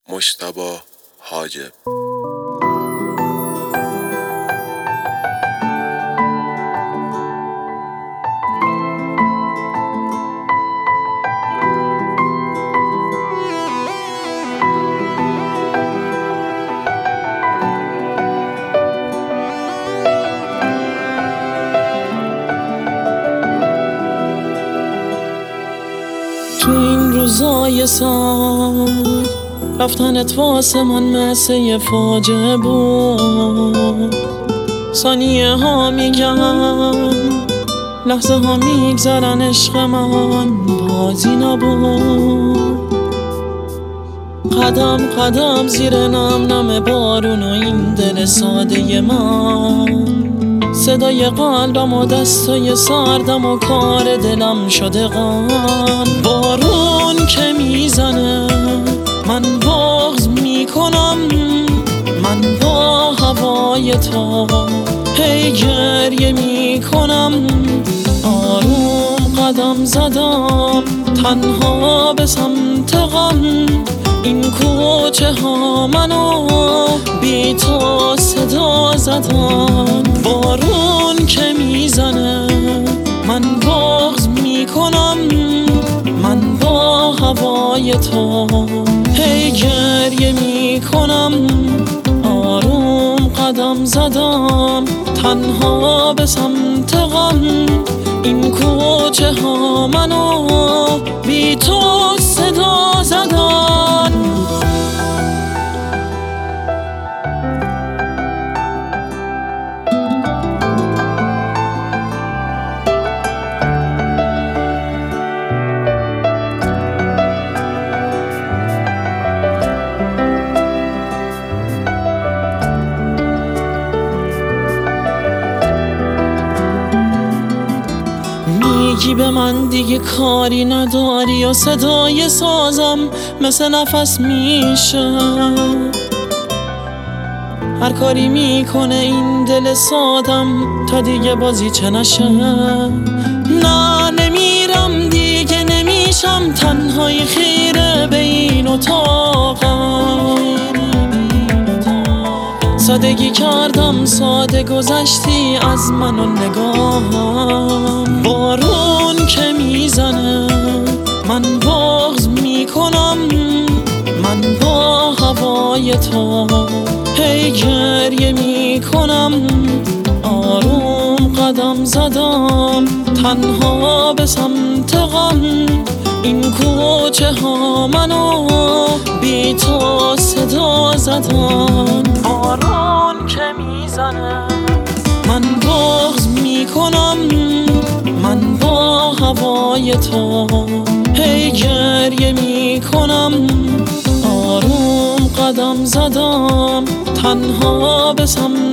مجتبی حاجب. تو این روزای سال رفتنت واسه من مثل یه فاجعه بود. ثانیه ها میگن، لحظه ها میگذرن، عشق من بازی نبود. قدم قدم زیر نم نم بارون و این دل ساده من، صدای قلبم و دستای سردم و کار دلم شده غم. بارون که میزنه من بغض میکنم، من با هوای تو هی گریه میکنم. آروم قدم زدم تنها به سمت غم، این کوچه ها منو بی تو صدا زدن. بارون که میزنه من بغض میکنم، من با هوای تو هی گریه میکنم. آروم قدم زدم تنها به سمت غم، این کوچه ها منو بی تو صدا زدن. میگی به من دیگه کاری نداری و صدای سازم مثل نفس میشه. هر کاری میکنه این دل سادم تا دیگه بازی چه نشه. نه نمیرم دیگه، نمیشم تنهای خیره به این اتاقم. سادگی کردم ساده گذشتی از من و نگاهم. بارون که میزنه من بغض میکنم، من با هوای تو هی گریه میکنم. آروم قدم زدم تنها به سمت غم، این کوچه ها منو بی تو صدا زدن. بارون که میزنه من بغض میکنم، من با هوای تو هی گریه میکنم. آروم قدم زدم تنها به سمت